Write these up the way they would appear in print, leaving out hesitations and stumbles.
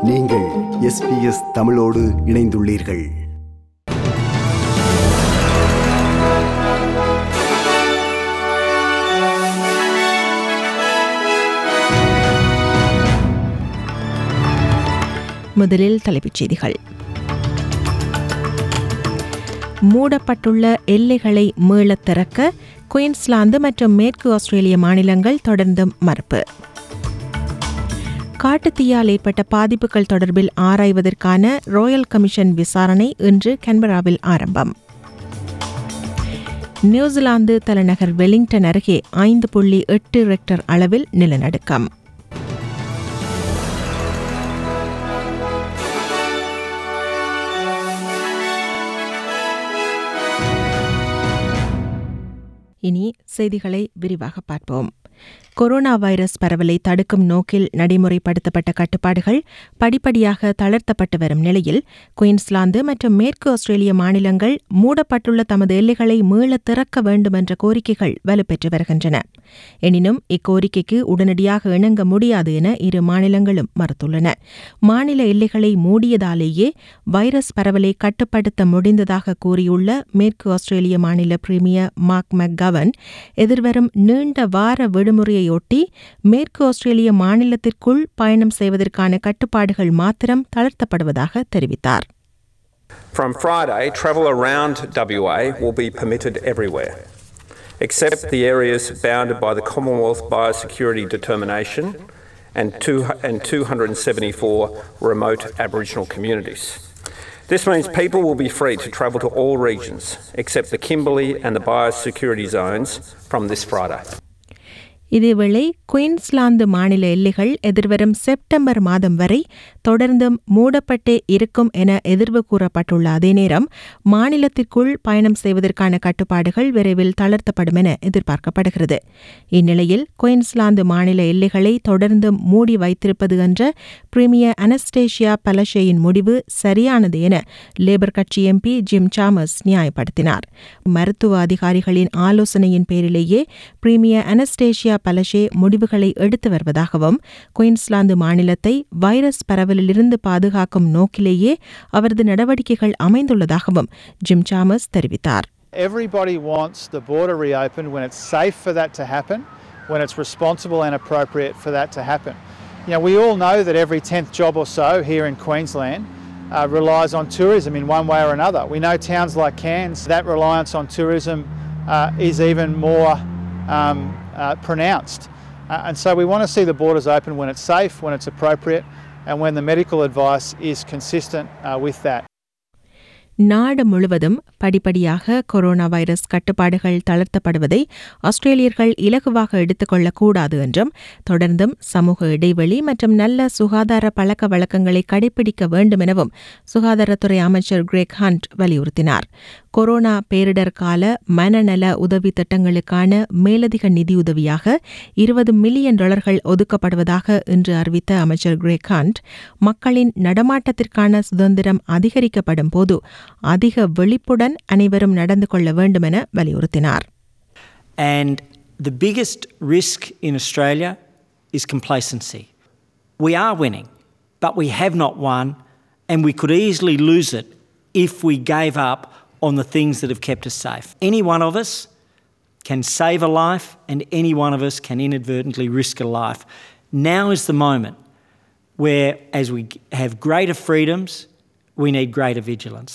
நீங்கள் SBS தமிழோடு இணைந்துள்ளீர்கள். முதலில் தலைப்புச் செய்திகள். மூடப்பட்டுள்ள எல்லைகளை மீளத் திறக்க குயின்ஸ்லாந்து மற்றும் மேற்கு ஆஸ்திரேலிய மாநிலங்கள் தொடர்ந்தும் மறுப்பு. காட்டுத்தீயால் ஏற்பட்ட பாதிப்புகள் தொடர்பில் ஆராய்வதற்கான ராயல் கமிஷன் விசாரணை இன்று கேன்பராவில் ஆரம்பம். நியூசிலாந்து தலைநகர் வெலிங்டன் அருகே 5.8 ரெக்டர் அளவில் நிலநடுக்கம். இனி செய்திகளை விரிவாக பார்ப்போம். கொரோனா வைரஸ் பரவலை தடுக்கும் நோக்கில் நடைமுறைப்படுத்தப்பட்ட கட்டுப்பாடுகள் படிப்படியாக தளர்த்தப்பட்டு வரும் நிலையில் குயின்ஸ்லாந்து மற்றும் மேற்கு ஆஸ்திரேலிய மாநிலங்கள் மூடப்பட்டுள்ள தமது எல்லைகளை மீளத் திறக்க வேண்டும் என்ற கோரிக்கைகள் வலுப்பெற்று வருகின்றன. எனினும் இக்கோரிக்கைக்கு உடனடியாக இணங்க முடியாது என இரு மாநிலங்களும் மறுத்துள்ளன. மாநில எல்லைகளை மூடியதாலேயே வைரஸ் பரவலை கட்டுப்படுத்த முடிந்ததாக கூறியுள்ள மேற்கு ஆஸ்திரேலிய மாநில பிரீமியர் மார்க் மெக்கவன் எதிர்வரும் நீண்ட வார விடுமுறையொட்டி மேற்கு ஆஸ்திரேலிய மாநிலத்திற்குள் பயணம் செய்வதற்கான கட்டுப்பாடுகள் மாத்திரம் தளர்த்தப்படுவதாக தெரிவித்தார். From Friday, travel around WA will be permitted everywhere, except the areas bounded by the Commonwealth Biosecurity Determination and 274 remote Aboriginal communities. This means people will be free to travel to all regions, except the Kimberley and the biosecurity zones from this Friday. இதேவேளை Queensland மாநில எல்லைகள் எதிர்வரும் September மாதம் வரை தொடர்ந்தும் மூடப்பட்டே இருக்கும் என எதிர்வு கூறப்பட்டுள்ள அதே நேரம் மாநிலத்திற்குள் பயணம் செய்வதற்கான கட்டுப்பாடுகள் விரைவில் தளர்த்தப்படும் என எதிர்பார்க்கப்படுகிறது. இந்நிலையில் குயின்ஸ்லாந்து மாநில எல்லைகளை தொடர்ந்தும் மூடி வைத்திருப்பது என்ற பிரீமியர் அனஸ்டேஷியா பலஷேயின் முடிவு சரியானது என லேபர் கட்சி எம்பி ஜிம் சாமர்ஸ் நியாயப்படுத்தினார். மருத்துவ அதிகாரிகளின் ஆலோசனையின் பேரிலேயே பிரீமியர் அனஸ்டேஷியா பலஷே முடிவுகளை எடுத்து வருவதாகவும் குயின்ஸ்லாந்து மாநிலத்தை வைரஸ் பரவலிலிருந்து பாதுகாக்கும் நோக்கிலேயே அவரது நடவடிக்கைகள் அமைந்துள்ளதாகவும் ஜிம் சாமர்ஸ் தெரிவித்தார். Everybody wants the border reopened when it's safe for that to happen, when it's responsible and appropriate for that to happen. You know, we all know that every 10th job or so here in Queensland relies on tourism in one way or another. We know towns like Cairns, that reliance on tourism is even more pronounced. And so we want to see the borders open when it's safe, when it's appropriate, and when the medical advice is consistent with that. நாடு முழுவதும் படிப்படியாக corona virus கட்டுப்பாடுகள் தளர்த்தப்படுவதை ஆஸ்திரேலியர்கள் இலகுவாக எடுத்துக்கொள்ளக்கூடாது என்றும் தொடர்ந்தும் சமூக இடைவெளி மற்றும் நல்ல சுகாதார பழக்க வழக்கங்களை கடைபிடிக்க வேண்டும் எனவும் சுகாதாரத்துறை அமைச்சர் கிரெக் ஹண்ட் வலியுறுத்தினார். கொரோனா பேரிடர் கால மனநல உதவி திட்டங்களுக்கான மேலதிக நிதியுதவியாக $20 மில்லியன் ஒதுக்கப்படுவதாக இன்று அறிவித்த அமைச்சர் கிரெக் ஹண்ட் மக்களின் நடமாட்டத்திற்கான சுதந்திரம் அதிகரிக்கப்படும் போது அதிக விழிப்புடன் அனைவரும் நடந்து கொள்ள வேண்டும் என வலியுறுத்தினார். And the biggest risk in Australia is complacency. We are winning, but we have not won, and we could easily lose it if we gave up on the things that have kept us safe. Any one of us can save a life, and any one of us can inadvertently risk a life. Now is the moment where, as we have greater freedoms, we need greater vigilance.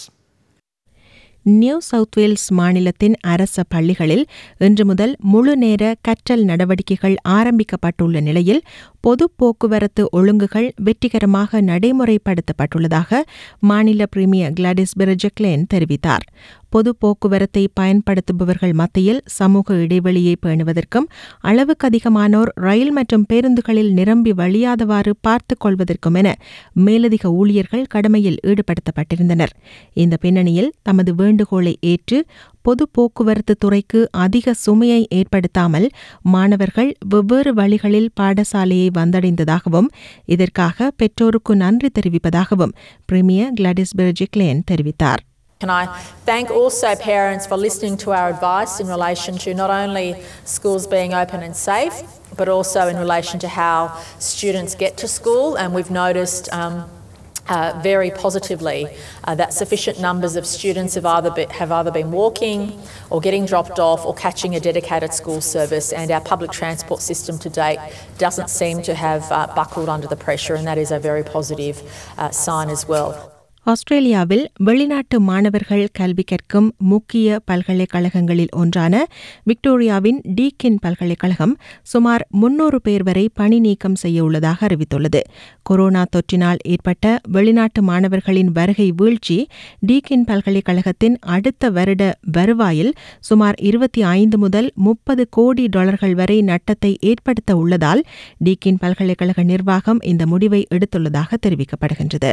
New South Wales மாநிலத்தின் அரச பள்ளிகளில் இன்று முதல் முழு நேர கற்றல் நடவடிக்கைகள் ஆரம்பிக்கப்பட்டுள்ள நிலையில் பொது போக்குவரத்து ஒழுங்குகள் வெற்றிகரமாக நடைமுறைப்படுத்தப்பட்டுள்ளதாக மாநில பிரீமியர் கிளாடிஸ் பெர்ஜக்லேன் தெரிவித்தார். பொது போக்குவரத்தை பயன்படுத்துபவர்கள் மத்தியில் சமூக இடைவெளியை பேணுவதற்கும் அளவுக்கு அதிகமானோர் ரயில் மற்றும் பேருந்துகளில் நிரம்பி வழியாதவாறு பார்த்துக் கொள்வதற்கும் என மேலதிக ஊழியர்கள் கடமையில் ஈடுபடுத்தப்பட்டிருந்தனர். இந்த பின்னணியில் தமது வேண்டுகோளை ஏற்று பொது போக்குவரத்து துறைக்கு அதிக சுமையை ஏற்படுத்தாமல் மாணவர்கள் வெவ்வேறு வழிகளில் பாடசாலையை வந்தடைந்ததாகவும் இதற்காக பெற்றோருக்கு நன்றி தெரிவிப்பதாகவும் பிரீமியர் கிளாடிஸ் பெர்ஜக்லேன் தெரிவித்தார். Can I thank also parents for listening to our advice in relation to not only schools being open and safe, but also in relation to how students get to school, and we've noticed very positively that sufficient numbers of students have either been walking or getting dropped off or catching a dedicated school service, and our public transport system to date doesn't seem to have buckled under the pressure, and that is a very positive sign as well. ஆஸ்திரேலியாவில் வெளிநாட்டு மாணவர்கள் கல்வி கற்கும் முக்கிய பல்கலைக்கழகங்களில் ஒன்றான விக்டோரியாவின் டீக்கின் பல்கலைக்கழகம் சுமார் 300 பேர் வரை பணி நீக்கம் செய்ய உள்ளதாக அறிவித்துள்ளது. கொரோனா தொற்றினால் ஏற்பட்ட வெளிநாட்டு மாணவர்களின் வருகை வீழ்ச்சி டீக்கின் பல்கலைக்கழகத்தின் அடுத்த வருட வருவாயில் சுமார் 25 முதல் 30 கோடி டாலர்கள் வரை நட்டத்தை ஏற்படுத்த உள்ளதால் டீக்கின் பல்கலைக்கழக நிர்வாகம் இந்த முடிவை எடுத்துள்ளதாக தெரிவிக்கப்படுகின்றது.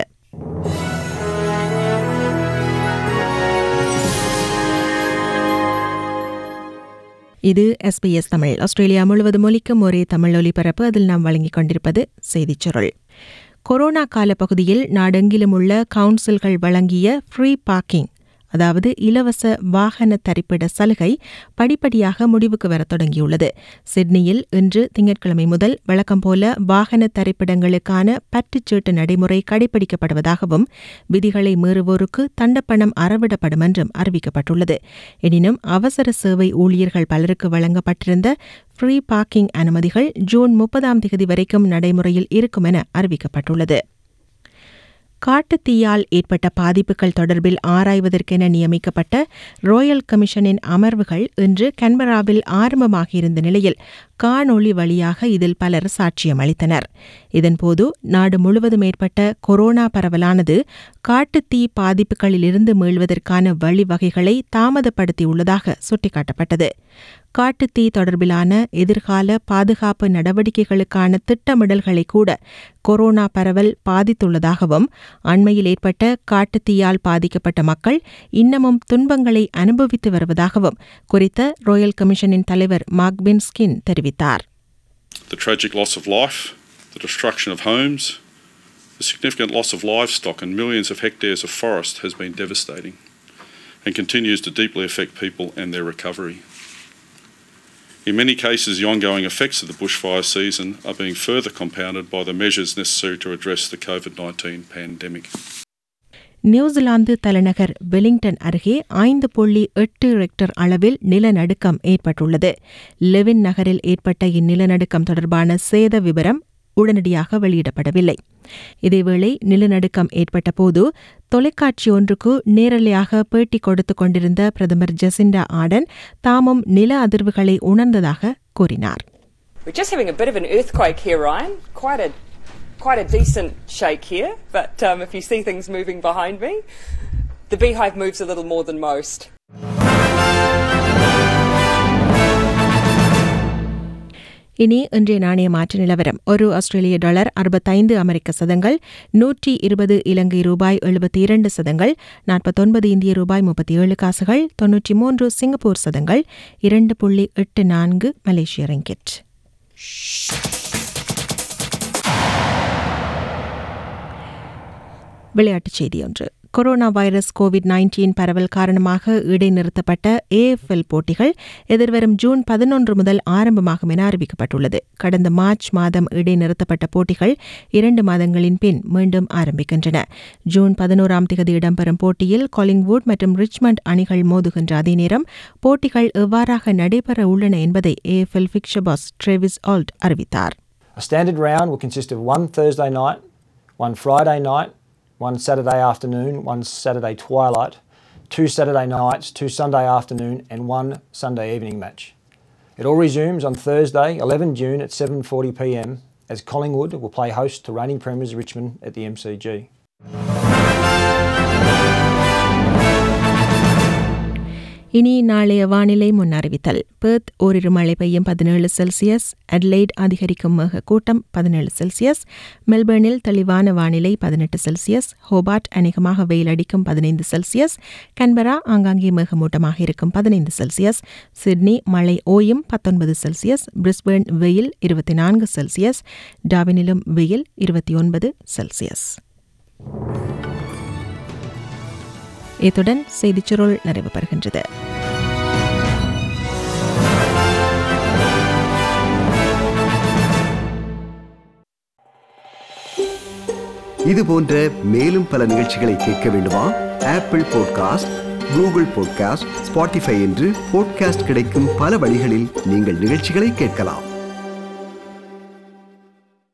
இது SBS தமிழ். ஆஸ்திரேலியா முழுவதும் ஒலிக்கும் ஒரே தமிழ் ஒலிபரப்பு. அதில் நாம் வழங்கிக் கொண்டிருப்பது செய்திச் சுருள். கொரோனா கால பகுதியில் நாடெங்கிலும் உள்ள கவுன்சில்கள் வழங்கிய ஃப்ரீ பார்க்கிங், அதாவது இலவச வாகன தரிப்பிட சலுகை படிப்படியாக முடிவுக்கு வரத் தொடங்கியுள்ளது. சிட்னியில் இன்று திங்கட்கிழமை முதல் வழக்கம் போல வாகன தரிப்பிடங்களுக்கான பற்றுச்சீட்டு நடைமுறை கடைபிடிக்கப்படுவதாகவும் விதிகளை மீறுவோருக்கு தண்டப்பணம் அறவிடப்படும் என்றும் அறிவிக்கப்பட்டுள்ளது. எனினும் அவசர சேவை ஊழியர்கள் பலருக்கு வழங்கப்பட்டிருந்த ஃப்ரீ பார்க்கிங் அனுமதிகள் ஜூன் 30 வரைக்கும் நடைமுறையில் இருக்கும் என அறிவிக்கப்பட்டுள்ளது. காட்டுத்தீயால் ஏற்பட்ட பாதிப்புகள் தொடர்பில் ஆராய்வதற்கென நியமிக்கப்பட்ட ராயல் கமிஷனின் அமர்வுகள் இன்று கேன்பராவில் ஆரம்பமாகியிருந்த நிலையில் காணொளி வழியாக இதில் பலர் சாட்சியம் அளித்தனர். இதன்போது நாடு முழுவதும் ஏற்பட்ட கொரோனா பரவலானது காட்டுத்தீ பாதிப்புகளிலிருந்து மீள்வதற்கான வழிவகைகளை தாமதப்படுத்தியுள்ளதாக சுட்டிக்காட்டப்பட்டது. காட்டுத்தீ தொடர்பிலான எதிர்கால பாதுகாப்பு நடவடிக்கைகளுக்கான திட்டமிடல்களை கூட கொரோனா பரவல் பாதித்துள்ளதாகவும் அண்மையில் ஏற்பட்ட காட்டுத்தீயால் பாதிக்கப்பட்ட மக்கள் இன்னமும் துன்பங்களை அனுபவித்து வருவதாகவும் குறித்த ராயல் கமிஷனின் தலைவர் மார்க் பின்ஸ்கின் தெரிவித்தார். The tragic loss of life, the destruction of homes, the significant loss of livestock and millions of hectares of forest has been devastating and continues to deeply affect people and their recovery. In many cases, the ongoing effects of the bushfire season are being further compounded by the measures necessary to address the COVID-19 pandemic. நியூசிலாந்து தலைநகர் Wellington அருகே 5.8 Richter அளவில் நிலநடுக்கம் ஏற்பட்டுள்ளது. லெவின் நகரில் ஏற்பட்ட இந்நிலநடுக்கம் தொடர்பான சேத விவரம் உடனடியாக வெளியிடப்படவில்லை. இதேவேளை நிலநடுக்கம் ஏற்பட்ட போது தொலைக்காட்சி ஒன்றுக்கு நேரலையாக பேட்டி கொடுத்துக் கொண்டிருந்த பிரதமர் ஜெசிண்டா ஆர்டன் தாமும் நில அதிர்வுகளை உணர்ந்ததாக கூறினார். We're just having a bit of an earthquake here, Ryan. Quite a decent shake here, but if you see things moving behind me, the beehive moves a little more than most. இனி இன்றைய நாணய மாற்று நிலவரம். ஒரு ஆஸ்திரேலிய dollar 65 அமெரிக்க சதங்கள், 120 இலங்கை ரூபாய் 72 சதங்கள், 49 இந்திய ரூபாய் 37 காசுகள், 93 சிங்கப்பூர் சதங்கள், 2.84 மலேசிய ரிங்கிட். விளையாட்டுச் செய்தி ஒன்று. கொரோனா வைரஸ் கோவிட்-19 பரவல் காரணமாக இடைநிறுத்தப்பட்ட AFL போட்டிகள் எதிர்வரும் ஜூன் 11 முதல் ஆரம்பமாகும் என அறிவிக்கப்பட்டுள்ளது. கடந்த மார்ச் மாதம் இடைநிறுத்தப்பட்ட போட்டிகள் 2 மாதங்களின் பின் மீண்டும் ஆரம்பிக்கின்றன. ஜூன் 11 இடம்பெறும் போட்டியில் காலிங்வுட் மற்றும் ரிச்மண்ட் அணிகள் மோதுகின்ற அதே நேரம் போட்டிகள் எவ்வாறாக நடைபெற உள்ளன என்பதை AFL fixture boss Travis Auld அறிவித்தார். A standard round will consist of one Thursday night, one Friday night, one Saturday afternoon, one Saturday twilight, 2 Saturday nights, 2 Sunday afternoon and 1 Sunday evening match. It all resumes on Thursday, 11 June at 7:40 p.m. as Collingwood will play host to reigning premiers Richmond at the MCG. இனி நாளைய வானிலை முன்னறிவித்தல். Perth ஓரிரு மழை பெய்யும் 17 Celsius, Adelaide அதிகரிக்கும் மேகக்கூட்டம் 17 Celsius, மெல்பர்னில் தெளிவான வானிலை 18 Celsius, Hobart அநேகமாக வெயில் அடிக்கும் 15 செல்சியஸ், கன்பரா ஆங்காங்கே மேகமூட்டமாக இருக்கும் 15 செல்சியஸ், சிட்னி மழை ஓயும் 19 செல்சியஸ், பிரிஸ்பேர்ன் வெயில் 24 செல்சியஸ், டார்வினிலும் வெயில் 29 செல்சியஸ். இத்துடன் செய்திச் சுருள் நிறைவு பெறுகின்றது. இது போன்ற மேலும் பல நிகழ்ச்சிகளை கேட்க வேண்டுமா? Apple podcast, Google podcast, Spotify என்று பாட்காஸ்ட் கிடைக்கும் பல வழிகளில் நீங்கள் நிகழ்ச்சிகளை கேட்கலாம்.